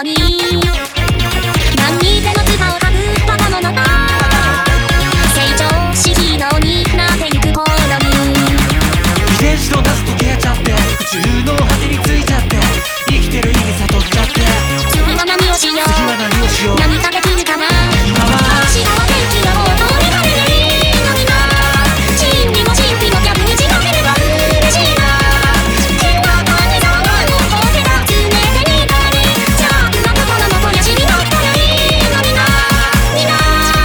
に何にでも唾を吐くバカ者が成長しヒーローになってゆく頃に遺伝子の謎解けちゃって宇宙の果てについちゃって生きてる意味悟っちゃって次は何をしよう次は何をしよう何かできるかな今は明日は天気予報通り晴れでいいのにな真理も神秘も逆に違ければ嬉しいな剣は神様の声が常にいたり邪悪な心の肥やしになったらいいのになみんな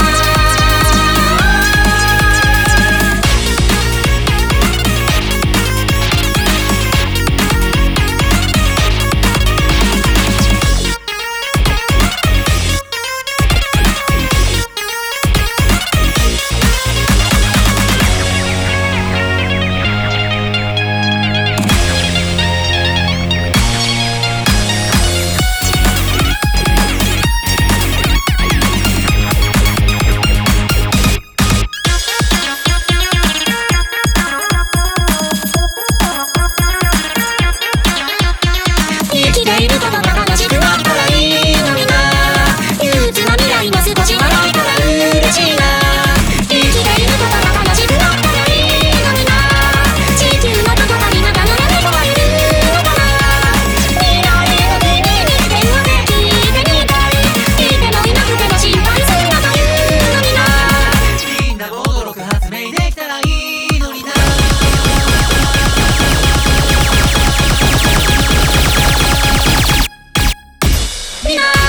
生きていることが楽しくなったらいいのにな憂鬱な未来も少し笑えたら嬉しいな生きていることが楽しくなったらいいのにな地球のどこかにまたの猫はいるのかな未来の君に電話で聞いてみたいいてもいなくても心配すんなというのになみんなも驚く発明できたらいいのになみんな